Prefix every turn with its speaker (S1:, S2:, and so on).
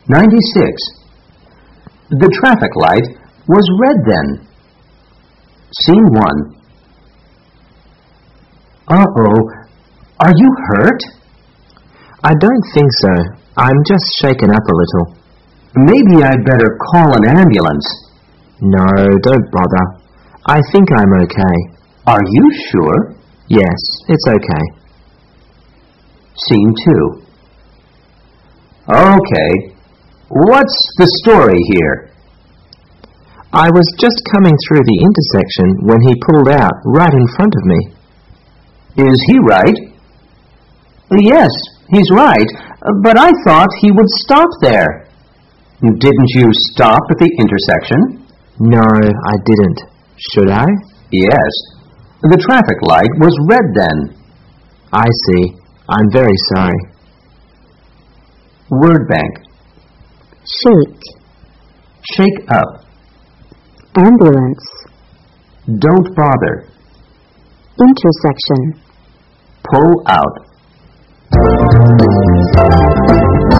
S1: 96. The traffic light was red then. Scene 1. Uh-oh. Are you hurt?
S2: I don't think so. I'm just shaken up a little.
S1: Maybe I'd better call an ambulance.
S2: No, don't bother. I think I'm okay.
S1: Are you sure?
S2: Yes, it's okay.
S1: Scene 2. Okay. What's the story here?
S2: I was just coming through the intersection when he pulled out right in front of me.
S1: Is he right? Yes, he's right, but I thought he would stop there. Didn't you stop at the intersection?
S2: No, I didn't. Should I?
S1: Yes. The traffic light was red then.
S2: I see. I'm very sorry.
S1: Word bank.
S3: Shake.
S1: Shake up.
S3: Ambulance.
S1: Don't bother.
S3: Intersection.
S1: Pull out.